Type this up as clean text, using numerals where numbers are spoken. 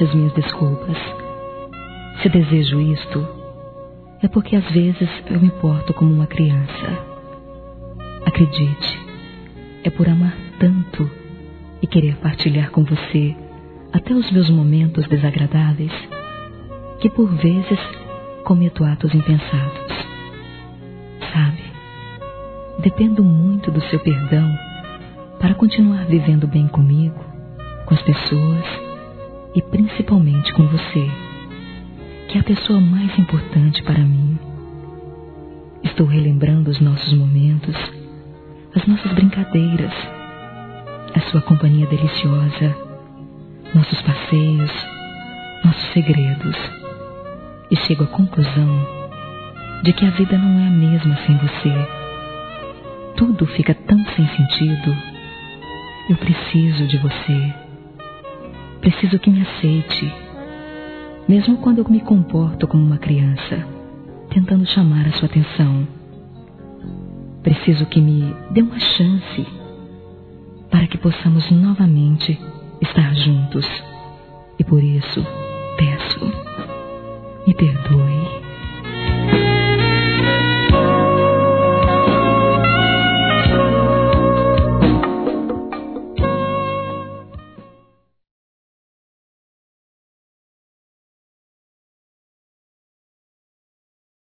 aceite as minhas desculpas. Se desejo isto, é porque às vezes eu me porto como uma criança. Acredite, é por amar tanto e querer partilhar com você até os meus momentos desagradáveis que por vezes cometo atos impensados. Sabe, dependo muito do seu perdão para continuar vivendo bem comigo, com as pessoas e principalmente com você, que é a pessoa mais importante para mim. Estou relembrando os nossos momentos, as nossas brincadeiras, a sua companhia deliciosa, nossos passeios, nossos segredos, e chego à conclusão de que a vida não é a mesma sem você. Tudo fica tão sem sentido. Eu preciso de você. Preciso que me aceite, mesmo quando eu me comporto como uma criança, tentando chamar a sua atenção. Preciso que me dê uma chance para que possamos novamente estar juntos. E por isso, peço, me perdoe.